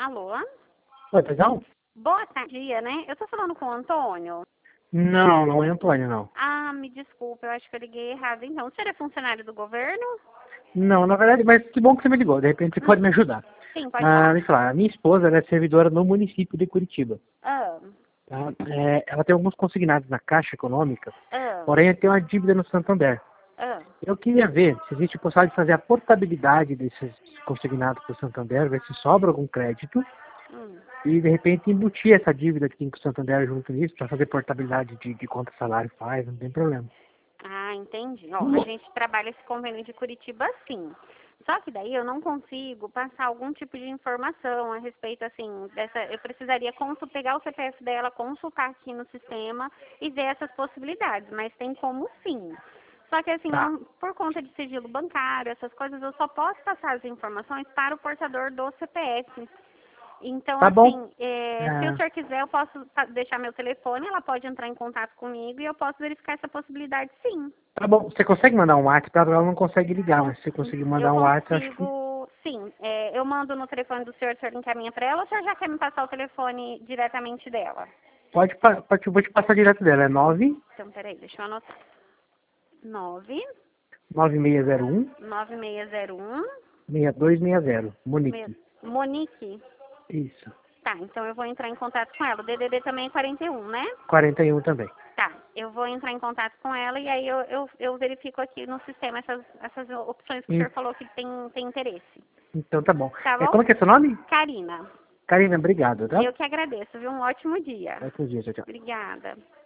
Alô? Oi, perdão? Boa tarde, né? Eu tô falando com o Antônio. Não, não é Antônio, não. Ah, me desculpa, eu acho que eu liguei errado. Então, você é funcionário do governo? Não, na verdade, mas que bom que você me ligou. De repente você pode me ajudar. Sim, pode falar. Deixa eu falar, a minha esposa ela é servidora no município de Curitiba. Ah, Tá? Ela tem alguns consignados na Caixa Econômica, ah, porém tem uma dívida no Santander. ah. Eu queria ver se existe possibilidade de fazer a portabilidade desses consignados para o Santander, ver se sobra algum crédito Hum. e, de repente, embutir essa dívida que tem com o Santander junto nisso, para fazer portabilidade de quanto salário faz, não tem problema. Ah, entendi. Ó, a gente trabalha esse convênio de Curitiba sim. Só que daí eu não consigo passar algum tipo de informação a respeito, assim, dessa. Eu precisaria pegar o CPF dela, consultar aqui no sistema e ver essas possibilidades, mas tem como sim. Só que assim, Tá, por conta de sigilo bancário, essas coisas, eu só posso passar as informações para o portador do CPF. Então, tá bom. assim, se o É, senhor quiser, eu posso deixar meu telefone, ela pode entrar em contato comigo e eu posso verificar essa possibilidade, sim. Tá bom, você consegue mandar um WhatsApp para ela? Ela não consegue ligar, mas se você conseguir Eu mandar um WhatsApp, acho que consigo, sim. Eu mando no telefone do senhor encaminha para ela, ou o senhor já quer me passar o telefone diretamente dela? vou te passar direto dela. É Então, peraí, deixa eu anotar. 9 99601 9601 6260. Monique. Monique. Isso. Tá, então eu vou entrar em contato com ela. O DDD também é 41, né? 41 também. Tá, eu vou entrar em contato com ela e aí eu verifico aqui no sistema essas opções que o Hum, senhor falou que tem interesse. Então tá bom. Tá bom? Como é que é seu nome? Karina, Karina, obrigado, tá? eu que agradeço, viu? Um ótimo dia. Ótimo dia, tchau, tchau. Obrigada.